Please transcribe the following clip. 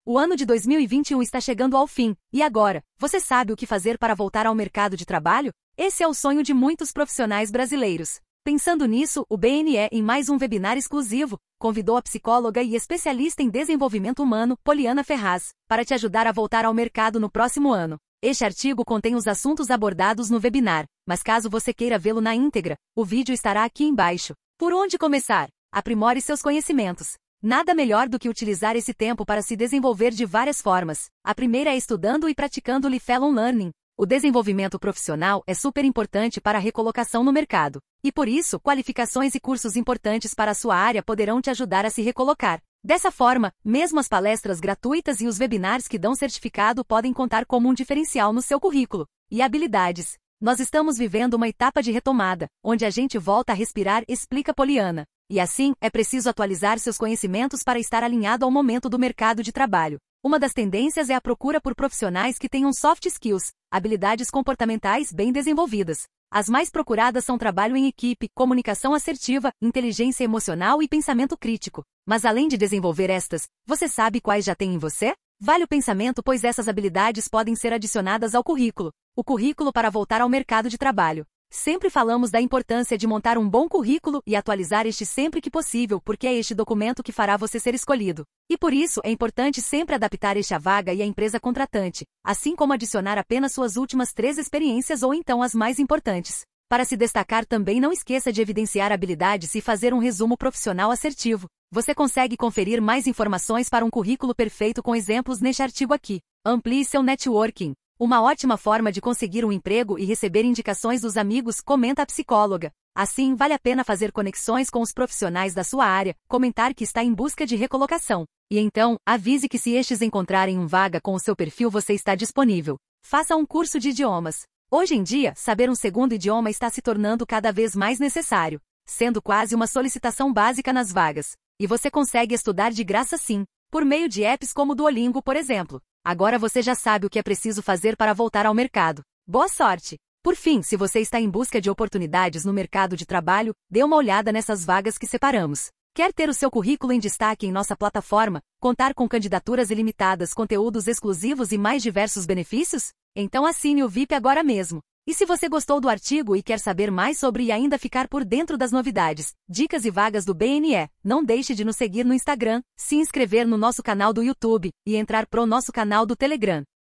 O ano de 2021 está chegando ao fim, e agora, você sabe o que fazer para voltar ao mercado de trabalho? Esse é o sonho de muitos profissionais brasileiros. Pensando nisso, o BNE, em mais um webinar exclusivo, convidou a psicóloga e especialista em desenvolvimento humano, Poliana Ferraz, para te ajudar a voltar ao mercado no próximo ano. Este artigo contém os assuntos abordados no webinar, mas caso você queira vê-lo na íntegra, o vídeo estará aqui embaixo. Por onde começar? Aprimore seus conhecimentos. Nada melhor do que utilizar esse tempo para se desenvolver de várias formas. A primeira é estudando e praticando lifelong learning. O desenvolvimento profissional é super importante para a recolocação no mercado. E por isso, qualificações e cursos importantes para a sua área poderão te ajudar a se recolocar. Dessa forma, mesmo as palestras gratuitas e os webinars que dão certificado podem contar como um diferencial no seu currículo. E habilidades. Nós estamos vivendo uma etapa de retomada, onde a gente volta a respirar, explica Poliana. E assim, é preciso atualizar seus conhecimentos para estar alinhado ao momento do mercado de trabalho. Uma das tendências é a procura por profissionais que tenham soft skills, habilidades comportamentais bem desenvolvidas. As mais procuradas são trabalho em equipe, comunicação assertiva, inteligência emocional e pensamento crítico. Mas além de desenvolver estas, você sabe quais já tem em você? Vale o pensamento, pois essas habilidades podem ser adicionadas ao currículo. O currículo para voltar ao mercado de trabalho. Sempre falamos da importância de montar um bom currículo e atualizar este sempre que possível, porque é este documento que fará você ser escolhido. E por isso, é importante sempre adaptar este à vaga e à empresa contratante, assim como adicionar apenas suas últimas 3 experiências ou então as mais importantes. Para se destacar também não esqueça de evidenciar habilidades e fazer um resumo profissional assertivo. Você consegue conferir mais informações para um currículo perfeito com exemplos neste artigo aqui. Amplie seu networking. Uma ótima forma de conseguir um emprego e receber indicações dos amigos, comenta a psicóloga. Assim, vale a pena fazer conexões com os profissionais da sua área, comentar que está em busca de recolocação. E então, avise que se estes encontrarem uma vaga com o seu perfil você está disponível. Faça um curso de idiomas. Hoje em dia, saber um segundo idioma está se tornando cada vez mais necessário, sendo quase uma solicitação básica nas vagas. E você consegue estudar de graça sim, por meio de apps como o Duolingo, por exemplo. Agora você já sabe o que é preciso fazer para voltar ao mercado. Boa sorte! Por fim, se você está em busca de oportunidades no mercado de trabalho, dê uma olhada nessas vagas que separamos. Quer ter o seu currículo em destaque em nossa plataforma, contar com candidaturas ilimitadas, conteúdos exclusivos e mais diversos benefícios? Então assine o VIP agora mesmo. E se você gostou do artigo e quer saber mais sobre e ainda ficar por dentro das novidades, dicas e vagas do BNE, não deixe de nos seguir no Instagram, se inscrever no nosso canal do YouTube e entrar pro nosso canal do Telegram.